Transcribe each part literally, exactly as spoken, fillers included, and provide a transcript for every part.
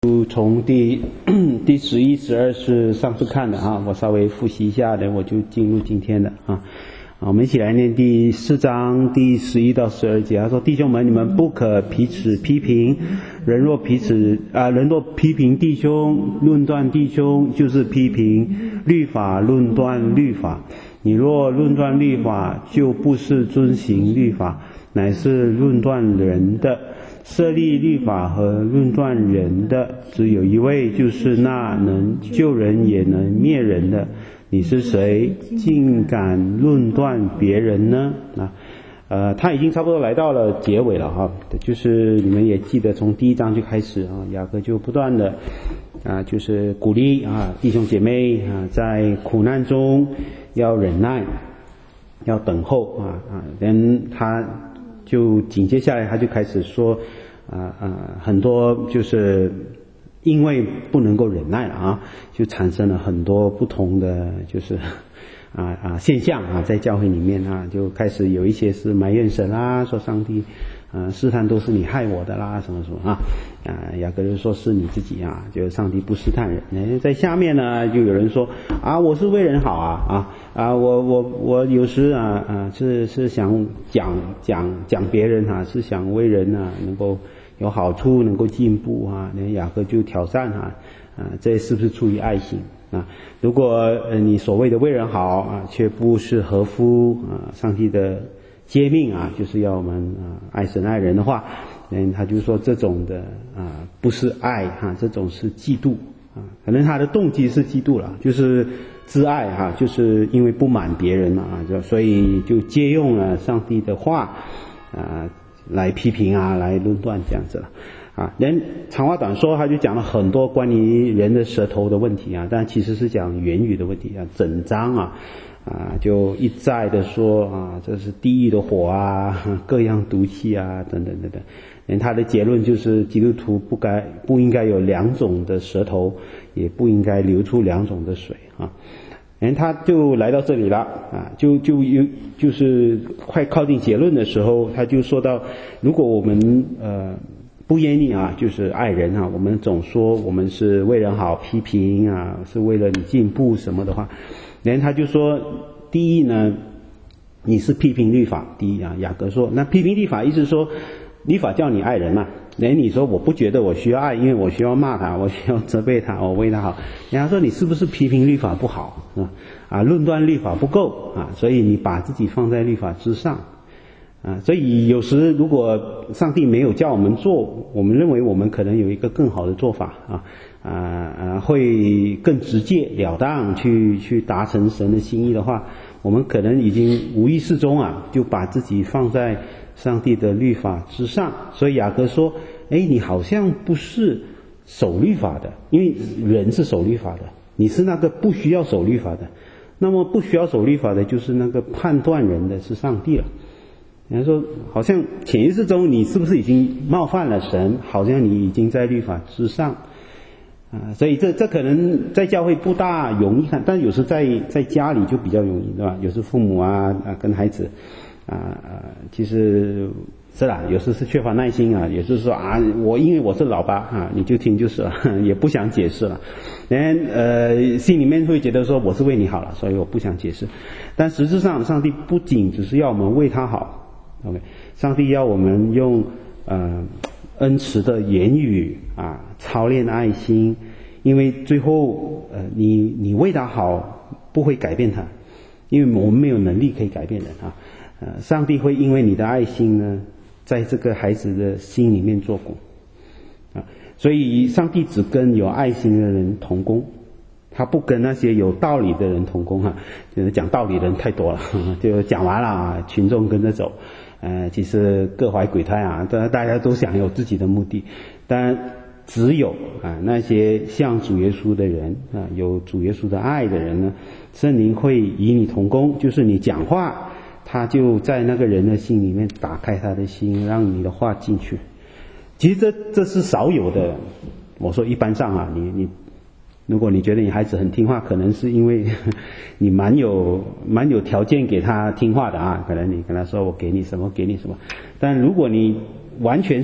就从第第十一、十二是上次看的啊，我稍微复习一下的，我就进入今天的啊。我们一起来念第四章第十一到十二节。他说：“弟兄们，你们不可彼此批评，人若彼此啊，人若批评弟兄，论断弟兄，就是批评律法，论断律法。你若论断律法，就不是遵行律法，乃是论断人的。设立律法和论断人的，只有一位，就是那能救人也能灭人的。你是谁，竟敢论断别人呢？”啊，呃，他已经差不多来到了结尾了哈，就是你们也记得从第一章就开始啊，雅各就不断的啊，就是鼓励啊弟兄姐妹啊，在苦难中要忍耐，要等候啊啊，人他就紧接下来他就开始说啊啊，很多就是因为不能够忍耐了啊，就产生了很多不同的就是啊啊现象啊，在教会里面啊，就开始有一些是埋怨神啦，说上帝啊试探都是你害我的啦，什么什么啊啊，雅各就说是你自己啊，就上帝不试探人。哎，在下面呢，就有人说啊，我是为人好啊啊啊，我我我有时啊啊是是想讲讲讲别人啊，是想为人啊能够有好处，能够进步啊，那雅各就挑战啊啊，这是不是出于爱心啊？如果呃你所谓的为人好啊，却不是合乎啊上帝的诫命啊，就是要我们啊爱神爱人的话，嗯，他就说这种的啊不是爱哈、啊，这种是嫉妒啊，可能他的动机是嫉妒了，就是自爱哈、啊，就是因为不满别人嘛啊，就所以就借用了上帝的话啊来批评啊，来论断这样子了啊。人长话短说，他就讲了很多关于人的舌头的问题啊，但其实是讲言语的问题啊，整章啊。啊，就一再的说啊，这是地狱的火啊，各样毒气啊，等等等等。嗯，他的结论就是基督徒不该不应该有两种的舌头，也不应该流出两种的水啊。嗯，他就来到这里了啊，就就有就是快靠近结论的时候，他就说到，如果我们呃不愿意啊，就是爱人啊，我们总说我们是为人好，批评啊，是为了你进步什么的话。然后他就说，第一呢，你是批评律法，第一啊，雅各说，那批评律法意思说，律法叫你爱人嘛，然后你说我不觉得我需要爱，因为我需要骂他，我需要责备他，我为他好。然后说你是不是批评律法不好啊？啊，论断律法不够啊，所以你把自己放在律法之上啊。所以有时如果上帝没有叫我们做，我们认为我们可能有一个更好的做法啊。啊啊，会更直截了当去去达成神的心意的话，我们可能已经无意识中啊，就把自己放在上帝的律法之上。所以雅各说，哎，你好像不是守律法的，因为人是守律法的，你是那个不需要守律法的。那么不需要守律法的，就是那个判断人的是上帝了。人家说，好像潜意识中你是不是已经冒犯了神？好像你已经在律法之上。啊，所以这这可能在教会不大容易看，但有时在在家里就比较容易，对吧？有时父母啊啊跟孩子啊啊，其实是啦，有时是缺乏耐心啊，也就是说啊，我因为我是老八啊，你就听就是了，也不想解释了。人呃心里面会觉得说我是为你好了，所以我不想解释。但实质上，上帝不仅只是要我们为他好 ，OK， 上帝要我们用呃。恩慈的言语啊，操练爱心，因为最后呃，你你为他好不会改变他，因为我们没有能力可以改变人啊。呃，上帝会因为你的爱心呢，在这个孩子的心里面做工啊，所以上帝只跟有爱心的人同工，他不跟那些有道理的人同工哈、啊。就是讲道理的人太多了，呵呵就讲完了啊，群众跟着走。呃，其实各怀鬼胎啊，大大家都想有自己的目的，但只有啊那些像主耶稣的人啊，有主耶稣的爱的人呢，圣灵会与你同工，就是你讲话，他就在那个人的心里面打开他的心，让你的话进去。其实这这是少有的，我说一般上啊，你你。如果你觉得你孩子很听话，可能是因为你蛮有蛮有条件给他听话的啊，可能你跟他说我给你什么给你什么，但如果你完全是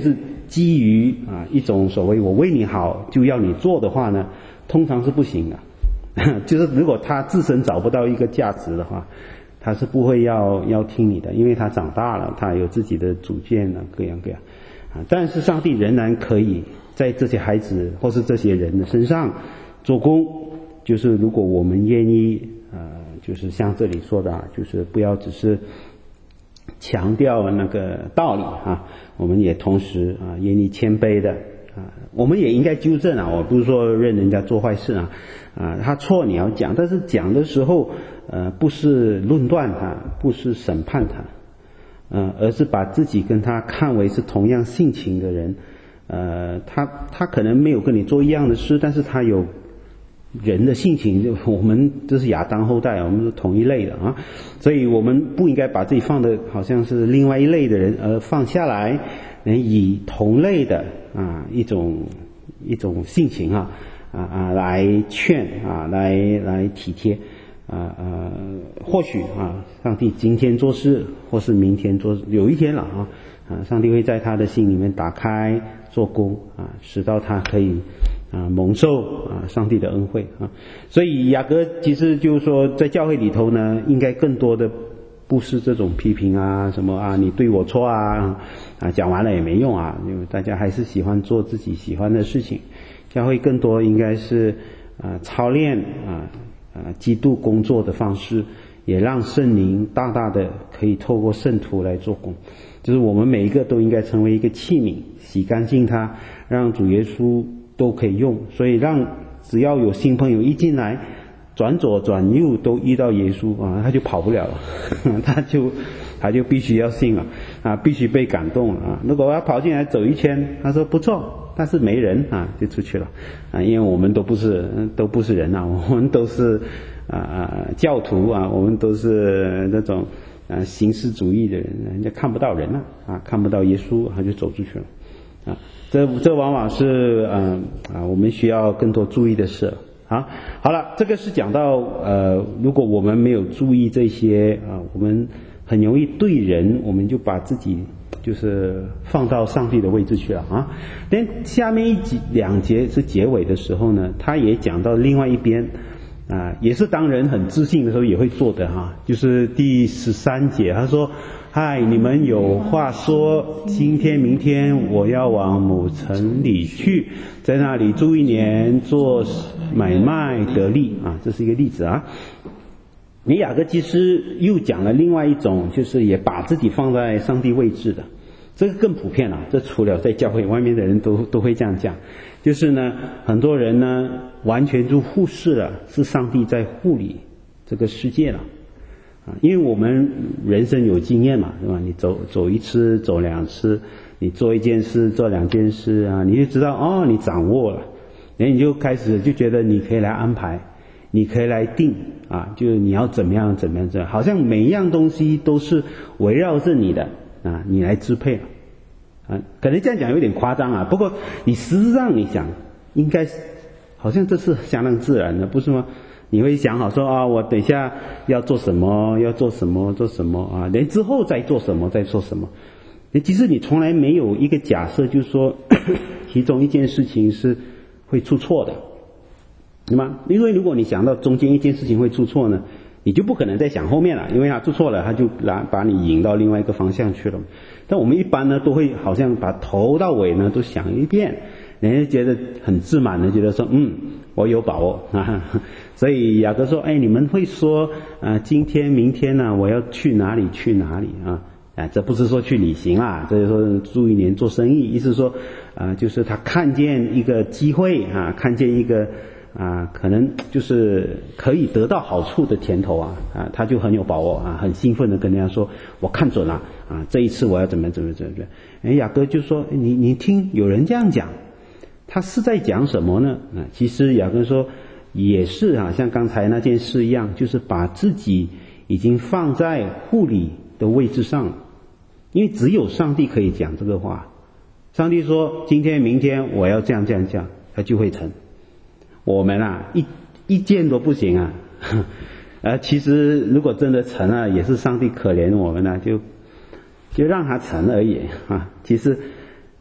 基于啊一种所谓我为你好就要你做的话呢，通常是不行的。就是如果他自身找不到一个价值的话，他是不会要要听你的，因为他长大了，他有自己的主见了，各样各样啊。但是上帝仍然可以在这些孩子或是这些人的身上做工，就是如果我们愿意呃，就是像这里说的啊，就是不要只是强调那个道理啊，我们也同时啊愿意谦卑的啊，我们也应该纠正啊，我不是说任人家做坏事啊，啊，他错你要讲，但是讲的时候，呃，不是论断他，不是审判他，呃，而是把自己跟他看为是同样性情的人，呃，他他可能没有跟你做一样的事，但是他有人的性情，就我们这是亚当后代，我们是同一类的啊，所以我们不应该把自己放的好像是另外一类的人，而放下来，能以同类的啊一种一种性情啊啊啊来劝啊来来体贴啊呃或许啊上帝今天做事或是明天做事，有一天了啊啊上帝会在他的心里面打开做工啊，使到他可以啊蒙受啊上帝的恩惠啊。所以雅各其实就是说在教会里头呢，应该更多的不是这种批评啊什么啊你对我错啊啊讲完了也没用啊，因为大家还是喜欢做自己喜欢的事情。教会更多应该是啊操练啊啊基督工作的方式，也让圣灵大大的可以透过圣徒来做工，就是我们每一个都应该成为一个器皿，洗干净它，让主耶稣都可以用。所以让只要有新朋友一进来，转左转右都遇到耶稣啊，他就跑不了了，他就他就必须要信了啊，必须被感动了啊。如果他跑进来走一圈，他说不错，但是没人啊，就出去了啊，因为我们都不是都不是人啊，我们都是啊教徒啊，我们都是那种啊形式主义的人，人家看不到人了啊，看不到耶稣，他就走出去了啊。这这往往是嗯 啊, 啊我们需要更多注意的事。好，好了，这个是讲到呃，如果我们没有注意这些啊，我们很容易对人，我们就把自己就是放到上帝的位置去了啊。但下面一节两节是结尾的时候呢，他也讲到另外一边啊，也是当人很自信的时候也会做的哈，就是第十三节，他说。嗨，你们有话说，今天明天我要往某城里去，在那里住一年，做买卖得利啊，这是一个例子啊。你雅各其实又讲了另外一种，就是也把自己放在上帝位置的，这个更普遍了。这除了在教会外面的人都都会这样讲，就是呢，很多人呢完全就忽视了是上帝在护理这个世界了。啊，因为我们人生有经验嘛，对吧？你走走一次，走两次，你做一件事，做两件事啊，你就知道哦，你掌握了，然后你就开始就觉得你可以来安排，你可以来定啊，就是你要怎么样怎么样怎么样，好像每一样东西都是围绕着你的啊，你来支配了啊。可能这样讲有点夸张啊，不过你实质上你想，应该好像这是相当自然的，不是吗？你会想好说啊，我等一下要做什么，要做什么，做什么啊？连之后再做什么，再做什么？其实你从来没有一个假设，就是说其中一件事情是会出错的，对吗？因为如果你想到中间一件事情会出错呢，你就不可能再想后面了，因为它出错了，它就拿把你引到另外一个方向去了。但我们一般呢，都会好像把头到尾呢都想一遍，人家觉得很自满的，觉得说嗯，我有把握啊。所以雅各说，哎，你们会说啊、呃，今天明天呢、啊，我要去哪里去哪里啊？啊，这不是说去旅行啦，这是说住一年做生意，意思说啊、呃，就是他看见一个机会啊，看见一个啊、呃，可能就是可以得到好处的甜头啊啊，他就很有把握啊，很兴奋的跟人家说，我看准了啊，这一次我要怎么怎么怎么怎么。哎，雅各就说，你你听，有人这样讲，他是在讲什么呢？啊，其实雅各说。也是啊，像刚才那件事一样，就是把自己已经放在护理的位置上了，因为只有上帝可以讲这个话。上帝说今天明天我要这样这样这样，他就会成。我们啊一一件都不行啊，呃，其实如果真的成了，也是上帝可怜我们啊，就就让他成而已啊。其实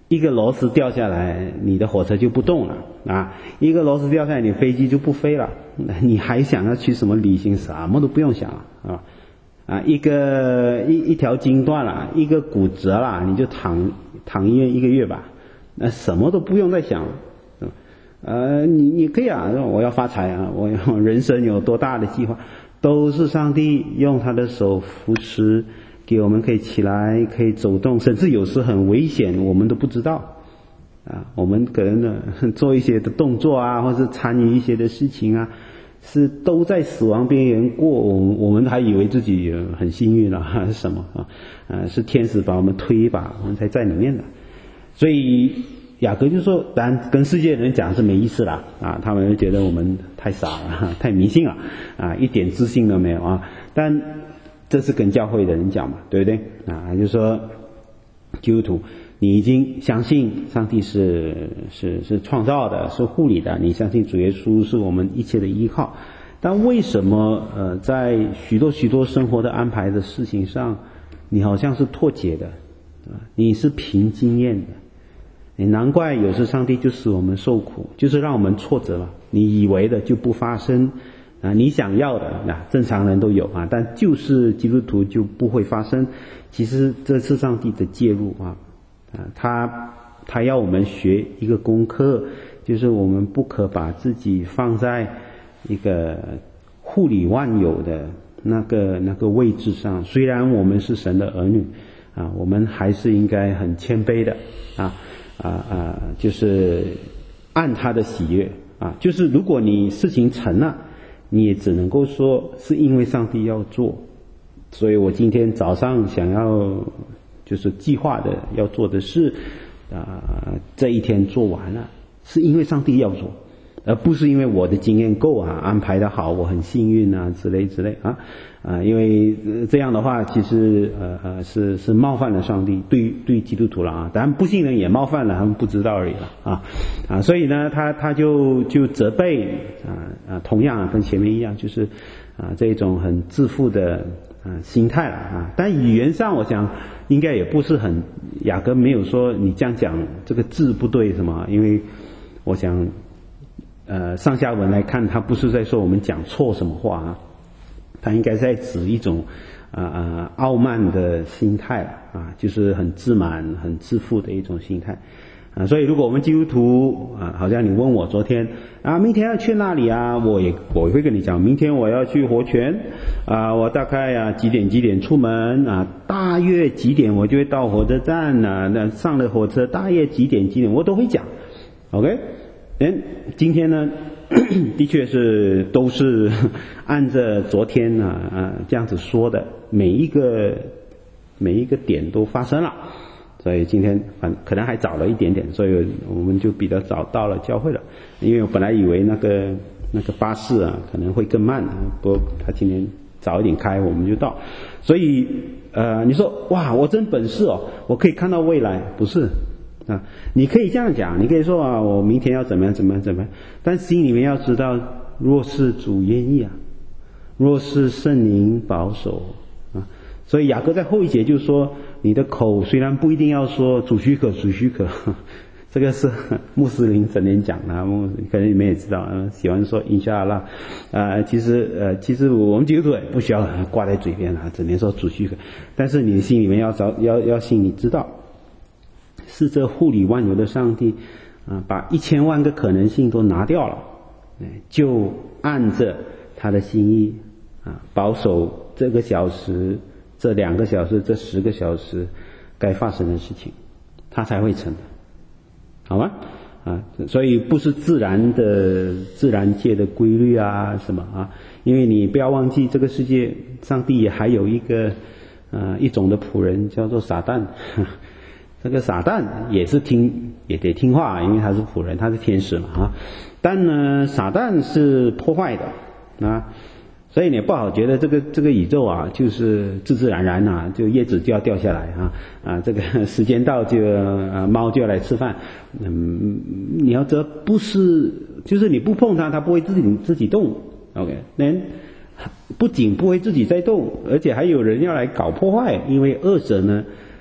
一个螺丝掉下来，你的火车就不动了啊！一个螺丝掉下来，你飞机就不飞了。你还想要去什么旅行？什么都不用想了啊！啊，一个一一条筋断了，一个骨折了，你就躺躺医院一个月吧。那什么都不用再想了。呃，你你可以啊，我要发财啊，我要人生有多大的计划，都是上帝用他的手扶持。给我们可以起来，可以走动，甚至有时很危险，我们都不知道啊。我们可能呢做一些的动作啊，或是参与一些的事情啊，是都在死亡边缘过，我们我们还以为自己很幸运了，还是什么啊？啊，是天使把我们推一把，我们才在里面的。所以雅各就说，当然跟世界人讲是没意思了啊，他们觉得我们太傻了，太迷信了啊，一点自信都没有啊。但这是跟教会的人讲嘛，对不对啊？就是说，基督徒，你已经相信上帝是是是创造的，是护理的，你相信主耶稣是我们一切的依靠。但为什么呃，在许多许多生活的安排的事情上，你好像是脱节的啊？你是凭经验的，你难怪有时上帝就使我们受苦，就是让我们挫折嘛。你以为的就不发生。啊，你想要的啊，正常人都有啊，但就是基督徒就不会发生。其实这是上帝的介入啊，啊，他他要我们学一个功课，就是我们不可把自己放在一个护理万有的那个那个位置上。虽然我们是神的儿女啊，我们还是应该很谦卑的啊啊啊，就是按他的喜悦啊，就是如果你事情成了。你也只能够说是因为上帝要做，所以我今天早上想要就是计划的要做的事啊、呃，这一天做完了，是因为上帝要做，而不是因为我的经验够啊，安排的好，我很幸运啊之类之类啊啊、呃，因为、呃、这样的话其实呃呃是是冒犯了上帝，对对基督徒了啊，当然不信人也冒犯了，他们不知道而已了啊啊，所以呢他他就就责备啊啊，同样啊跟前面一样，就是啊这种很自负的啊心态了啊，但语言上我想应该也不是很，雅各没有说你这样讲这个字不对什么，因为我想呃上下文来看，他不是在说我们讲错什么话啊。他应该在指一种啊啊傲慢的心态啊，就是很自满、很自负的一种心态啊。所以，如果我们基督徒啊，好像你问我昨天啊，明天要去哪里啊？我也我会跟你讲，明天我要去活泉啊，我大概啊几点几点出门啊，大约几点我就会到火车站啊，那上了火车大约几点几点我都会讲 ，OK？ 嗯，今天呢？的确是都是按着昨天啊啊这样子说的，每一个每一个点都发生了，所以今天反可能还早了一点点，所以我们就比较早到了教会了。因为我本来以为那个那个巴士啊可能会更慢，不过他今天早一点开，我们就到。所以呃你说哇我真本事哦，我可以看到未来，不是。啊，你可以这样讲，你可以说啊，我明天要怎么样怎么样怎么样，但心里面要知道，若是主愿意啊，若是圣灵保守啊，所以雅各在后一节就说，你的口虽然不一定要说主许可主许可，这个是穆斯林整天讲的，可能你们也知道，呃、喜欢说 inshallah 啊，其实呃其实我们基督徒也不需要挂在嘴边啊，整天说主许可，但是你的心里面要找要要心里知道。是这护理万有的上帝啊，把一千万个可能性都拿掉了，就按着他的心意啊，保守这个小时、这两个小时、这十个小时该发生的事情，他才会成的，好吗？啊，所以不是自然的自然界的规律啊什么啊，因为你不要忘记，这个世界上帝也还有一个呃一种的仆人叫做撒旦。这个撒旦也是听也得听话，因为他是仆人，他是天使嘛啊。但呢，撒旦是破坏的啊，所以你不好觉得这个这个宇宙啊，就是自自然然啊，就叶子就要掉下来啊啊，这个时间到就啊猫就要来吃饭。嗯，你要知道不是，就是你不碰它，它不会自己自己动。OK， 那不仅不会自己在动，而且还有人要来搞破坏，因为恶者呢。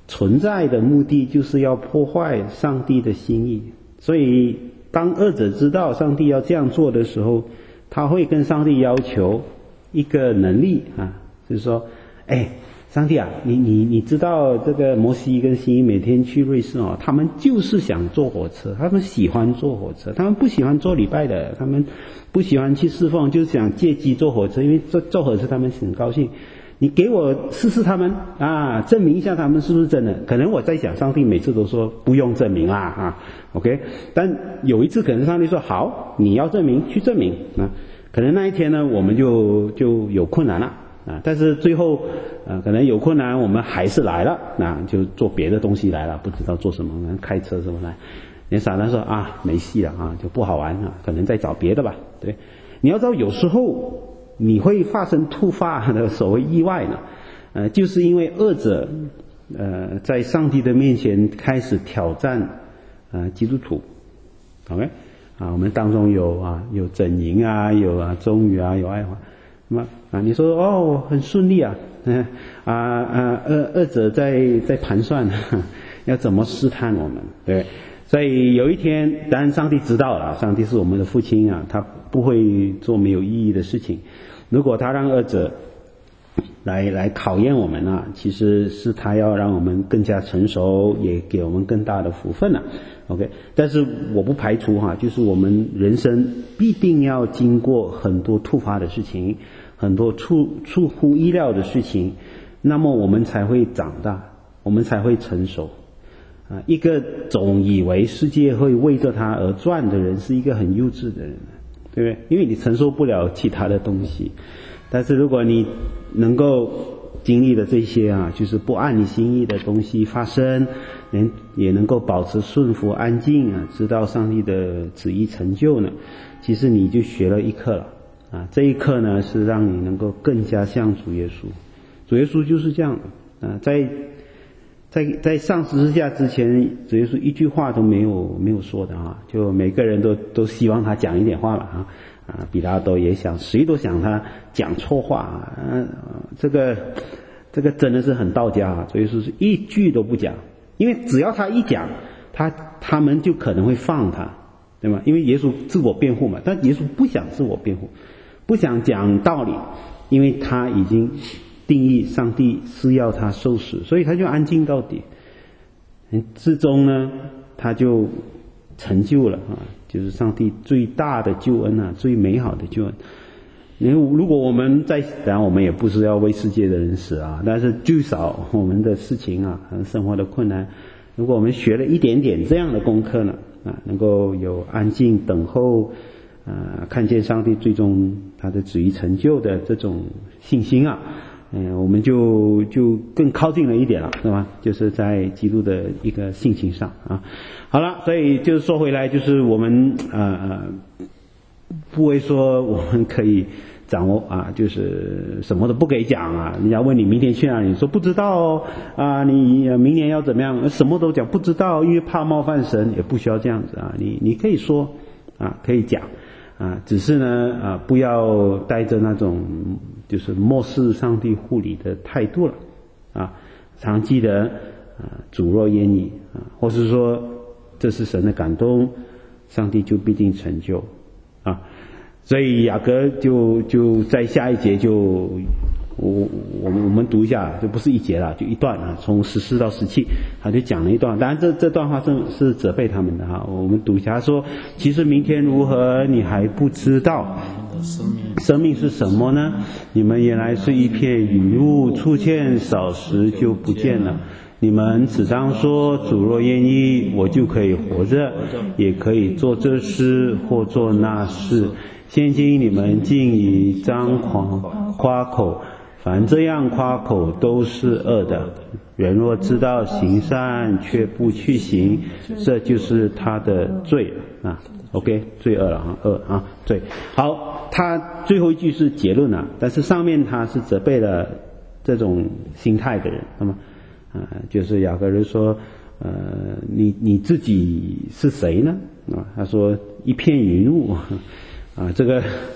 存在的目的就是要破坏上帝的心意。所以当恶者知道上帝要这样做的时候，他会跟上帝要求一个能力啊，就是说，哎，上帝啊，你你你知道这个摩西跟西每天去瑞士哦，他们就是想坐火车，他们喜欢坐火车，他们不喜欢做礼拜的，他们不喜欢去侍奉，就是想借机坐火车，因为坐坐火车他们很高兴。你给我试试他们啊，证明一下他们是不是真的。可能我在想，上帝每次都说不用证明啦啊 ，OK。但有一次可能上帝说好，你要证明去证明啊。可能那一天呢，我们就就有困难了啊。但是最后啊，可能有困难，我们还是来了，那就做别的东西来了，不知道做什么，开车什么来。连撒旦说啊，没戏了啊，就不好玩啊，可能再找别的吧。对，你要知道有时候。你会发生突发的所谓意外呢，呃，就是因为恶者，呃，在上帝的面前开始挑战，呃，基督徒 ，OK， 啊，我们当中有啊，有整营啊，有啊，忠于啊，有爱华，那么啊，你说哦，很顺利啊，嗯、呃、啊啊，恶恶者在在盘算，要怎么试探我们，对。所以有一天，当然上帝知道了，上帝是我们的父亲啊，他不会做没有意义的事情。如果他让恶者来来考验我们啊，其实是他要让我们更加成熟，也给我们更大的福分啊。OK， 但是我不排除哈、啊，就是我们人生必定要经过很多突发的事情，很多出出乎意料的事情，那么我们才会长大，我们才会成熟。啊，一个总以为世界会为着他而转的人，是一个很幼稚的人，对不对？因为你承受不了其他的东西。但是如果你能够经历的这些啊，就是不按你心意的东西发生，能也能够保持顺服安静啊，知道上帝的旨意成就呢，其实你就学了一课了啊。这一课呢，是让你能够更加像主耶稣。主耶稣就是这样的啊，在在在上十字架之前，主耶稣一句话都没有没有说的啊，就每个人都都希望他讲一点话了啊啊，比拉多也想，谁都想他讲错话啊，呃、这个这个真的是很道家啊，主耶稣是一句都不讲，因为只要他一讲，他他们就可能会放他，对吗？因为耶稣自我辩护嘛，但耶稣不想自我辩护，不想讲道理，因为他已经定义上帝是要他受死，所以他就安静到底。至终呢，他就成就了啊，就是上帝最大的救恩啊，最美好的救恩。因为如果我们在，当然我们也不是要为世界的人死啊，但是至少我们的事情啊，生活的困难，如果我们学了一点点这样的功课呢，啊，能够有安静等候，啊，看见上帝最终他的旨意成就的这种信心啊。嗯，我们就就更靠近了一点了，是吧？就是在基督的一个性情上啊。好了，所以就是说回来，就是我们呃不会说我们可以掌握啊，就是什么都不可以讲啊。人家问你明天去哪里，你说不知道哦啊，你明年要怎么样，什么都讲不知道，因为怕冒犯神，也不需要这样子啊。你你可以说啊，可以讲。啊，只是呢，啊，不要带着那种就是漠视上帝护理的态度了，啊，常记得啊，主若愿意啊，或是说这是神的感动，上帝就必定成就啊。所以雅各就就在下一节就我我们我们读一下，就不是一节了，就一段啊，从十四到十七，他就讲了一段。当然这这段话是是责备他们的哈，我们读一下。他说：其实明天如何，你还不知道。生命是什么呢？你们原来是一片云雾，初见少时就不见了。你们只当说，主若愿意，我就可以活着，也可以做这事或做那事。现今你们竟以张狂夸口，凡这样夸口都是恶的。人若知道行善却不去行，这就是他的罪啊。OK， 罪恶了啊，恶啊，罪。好，他最后一句是结论啊，但是上面他是责备了这种心态的人，那么啊，就是雅各人说，呃，你你自己是谁呢？啊，他说一片云雾啊，这个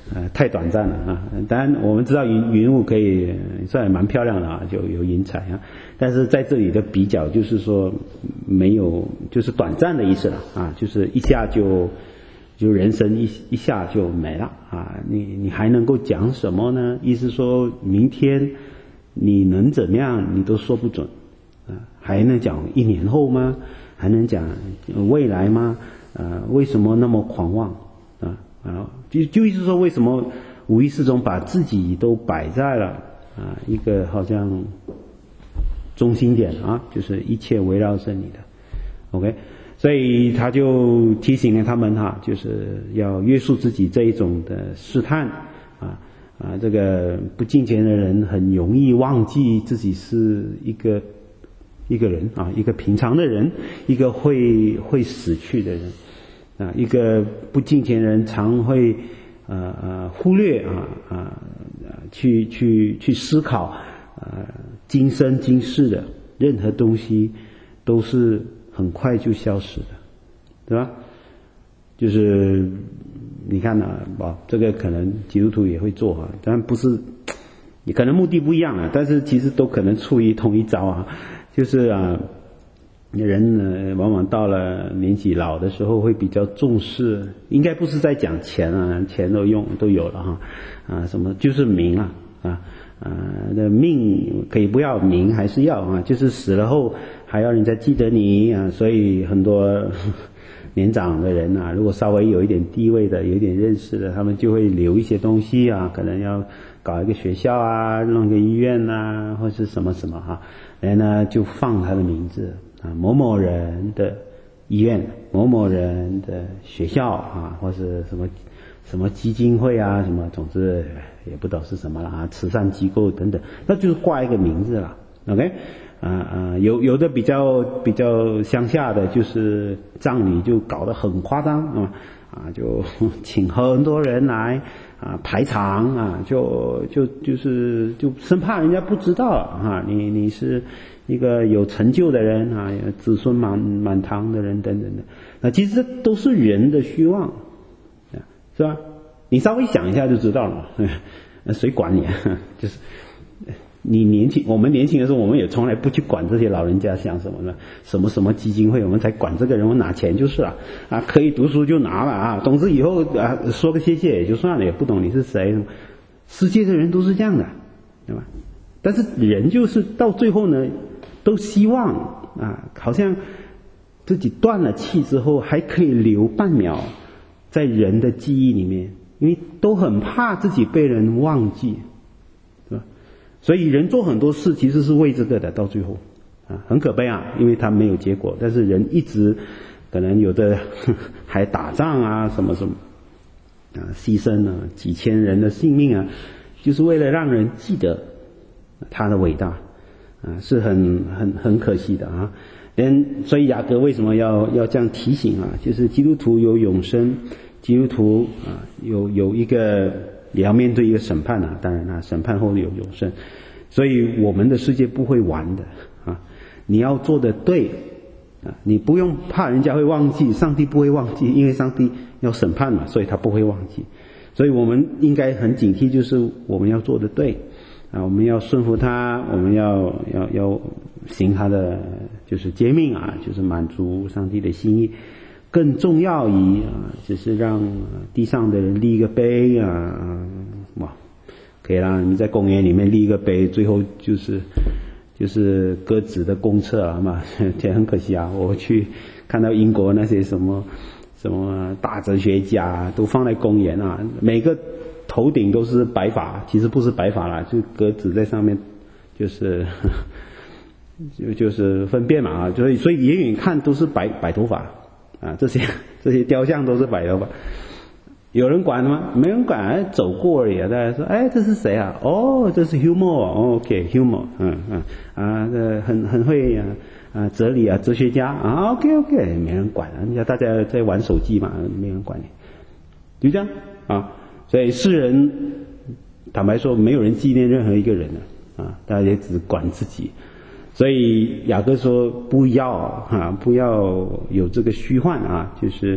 呃，太短暂了啊！当然，我们知道云云雾可以算蛮漂亮的啊，就有云彩啊。但是在这里的比较，就是说没有，就是短暂的意思了啊，就是一下就就人生一一下就没了啊。你你还能够讲什么呢？意思说明天你能怎么样，你都说不准啊。还能讲一年后吗？还能讲未来吗？呃，为什么那么狂妄啊？啊，就就意思说，为什么无意识中把自己都摆在了啊一个好像中心点啊，就是一切围绕着你的 ，OK， 所以他就提醒了他们哈，就是要约束自己这一种的试探啊啊，这个不敬虔的人很容易忘记自己是一个一个人啊，一个平常的人，一个会会死去的人。啊，一个不敬虔人常会呃呃忽略啊啊去去去思考啊今生今世的任何东西都是很快就消失的，对吧？就是你看啊，哦，这个可能基督徒也会做啊，当然不是，你可能目的不一样啊，但是其实都可能出于同一招啊，就是啊。人呢，往往到了年纪老的时候，会比较重视，应该不是在讲钱啊，钱都用都有了哈，啊，什么就是名啊，啊啊，那命可以不要，名还是要啊，就是死了后还要人家记得你啊，所以很多年长的人啊，如果稍微有一点地位的，有一点认识的，他们就会留一些东西啊，可能要搞一个学校啊，弄一个医院啊，或是什么什么哈，然后呢就放他的名字。啊，某某人的医院，某某人的学校啊，或是什么什么基金会啊，什么，总之也不知道是什么了啊，慈善机构等等，那就是挂一个名字了 ，OK， 啊啊，有有的比较比较乡下的，就是葬礼就搞得很夸张啊啊，就请很多人来啊排场啊，就就就是就生怕人家不知道啊，你你是。一个有成就的人啊，子孙满满堂的人等等的，那其实都是人的虚妄，是吧？你稍微想一下就知道了，那谁管你？就是你年轻，我们年轻的时候，我们也从来不去管这些老人家想什么呢？什么什么基金会，我们才管这个人，我拿钱就是了啊，可以读书就拿了啊，总之以后啊说个谢谢也就算了，也不懂你是谁。世界的人都是这样的，对吧？但是人就是到最后呢。都希望啊，好像自己断了气之后还可以留半秒在人的记忆里面，因为都很怕自己被人忘记，是吧？所以人做很多事其实是为这个的，到最后啊，很可悲啊，因为他没有结果。但是人一直可能有的还打仗啊，什么什么啊，牺牲啊几千人的性命啊，就是为了让人记得他的伟大。啊，是很很很可惜的啊！连所以雅各为什么要要这样提醒啊？就是基督徒有永生，基督徒啊有有一个也要面对一个审判啊，当然啊，审判后有永生，所以我们的世界不会完的啊！你要做的对啊，你不用怕人家会忘记，上帝不会忘记，因为上帝要审判嘛，所以他不会忘记，所以我们应该很警惕，就是我们要做的对。啊，我们要顺服他，我们要要要行他的就是诫命啊，就是满足上帝的心意。更重要于啊，只是让地上的人立一个碑啊，哇，可以让你在公园里面立一个碑，最后就是就是鸽子的公厕啊嘛，这很可惜啊。我去看到英国那些什么什么大哲学家都放在公园啊，每个。头顶都是白发，其实不是白发啦，就鸽子在上面，就是就就是粪便嘛啊，所以所以远远看都是白白头发啊，这些这些雕像都是白头发，有人管吗？没人管，走过而已啊。大家说，哎，这是谁啊？哦，这是 humor，OK，humor，、okay, 嗯嗯啊，这很很会啊啊，哲理啊，哲学家啊 ，OK OK， 没人管，人家大家在玩手机嘛，没人管你，就这样啊。所以世人坦白说，没有人纪念任何一个人的啊，大家也只管自己。所以雅各说不要啊，不要有这个虚幻啊，就是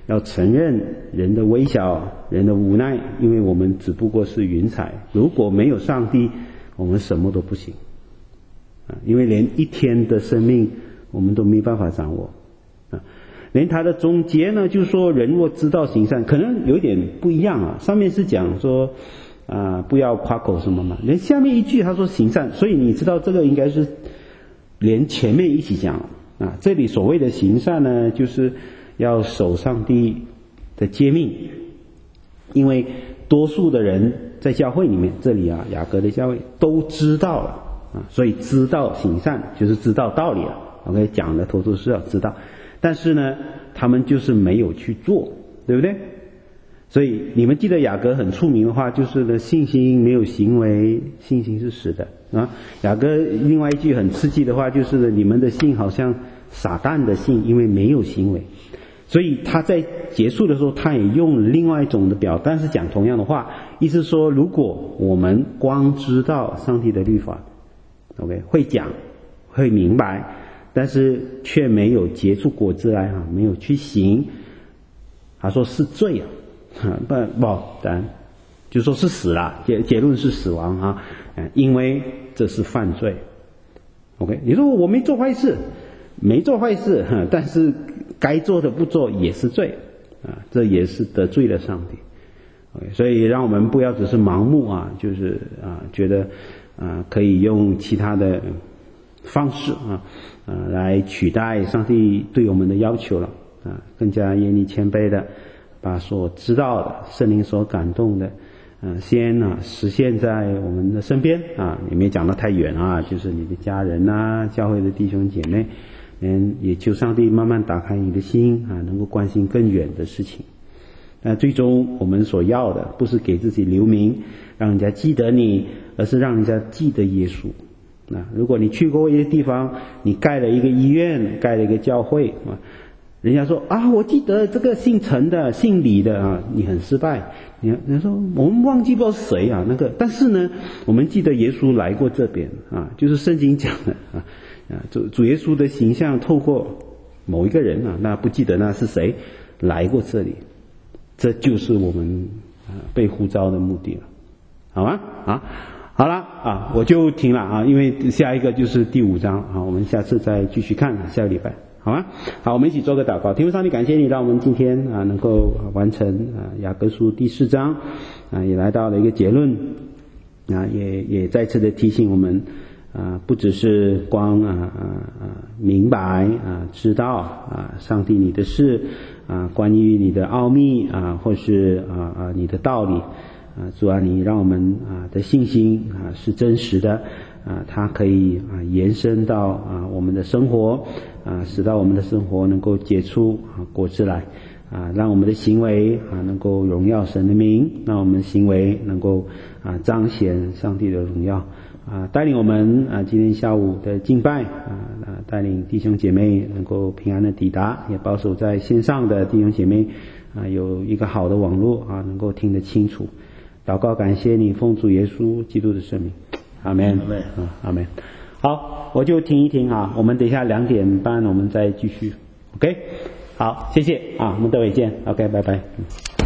要承认人的微小，人的无奈，因为我们只不过是云彩，如果没有上帝，我们什么都不行啊！因为连一天的生命我们都没办法掌握啊！连他的总结呢，就是说人若知道行善，可能有点不一样啊。上面是讲说啊，不要夸口什么嘛，连下面一句他说行善，所以你知道这个应该是连前面一起讲啊。这里所谓的行善呢，就是要守上帝的诫命，因为多数的人在教会里面，这里啊雅各的教会都知道了啊，所以知道行善就是知道道理了。OK， 讲的头头是要知道，但是呢，他们就是没有去做，对不对？所以你们记得雅各很出名的话，就是呢，信心没有行为，信心是死的啊。雅各另外一句很刺激的话，就是呢，你们的信好像撒旦的信，因为没有行为。所以他在结束的时候，他也用另外一种的表，但是讲同样的话，意思说，如果我们光知道上帝的律法 ，OK， 会讲，会明白，但是却没有结出果子来哈，没有去行，他说是罪啊。不不，当然就说是死了，结结论是死亡啊，因为这是犯罪。OK， 你说我没做坏事，没做坏事，但是该做的不做也是罪啊，这也是得罪了上帝。OK， 所以让我们不要只是盲目啊，就是啊觉得啊可以用其他的方式啊啊来取代上帝对我们的要求了啊，更加严厉谦卑的。把所知道的圣灵所感动的呃，先啊实现在我们的身边啊，也没讲得太远啊，就是你的家人啊，教会的弟兄姐妹，嗯，也求上帝慢慢打开你的心啊，能够关心更远的事情。那最终我们所要的不是给自己留名，让人家记得你，而是让人家记得耶稣。啊，如果你去过一些地方，你盖了一个医院，盖了一个教会啊。人家说啊，我记得这个姓陈的、姓李的啊，你很失败。你人说我们忘记不知道谁啊，那个，但是呢，我们记得耶稣来过这边啊，就是圣经讲的啊啊，主主耶稣的形象透过某一个人啊，那不记得那是谁来过这里，这就是我们啊被呼召的目的了，好吗？啊，好了啊，我就停了啊，因为下一个就是第五章啊，我们下次再继续看，下个礼拜。好吗？好，我们一起做个祷告。天父上帝，感谢你让我们今天啊能够完成啊雅各书第四章啊，也来到了一个结论啊，也也再次的提醒我们啊，不只是光啊啊啊明白啊知道啊上帝你的事啊，关于你的奥秘啊，或是啊啊你的道理啊，主啊，你让我们啊的信心啊是真实的。啊，它可以啊延伸到啊我们的生活啊，使到我们的生活能够结出啊果子来啊，让我们的行为啊能够荣耀神的名，让我们的行为能够啊彰显上帝的荣耀啊，带领我们啊今天下午的敬拜啊啊，带领弟兄姐妹能够平安的抵达，也保守在线上的弟兄姐妹啊有一个好的网络啊，能够听得清楚。祷告感谢你，奉主耶稣基督的圣名。阿们，阿们。好，我就停一停啊，我们等一下两点半我们再继续 ，OK？ 好，谢谢啊，我们待会见 ，OK， 拜拜。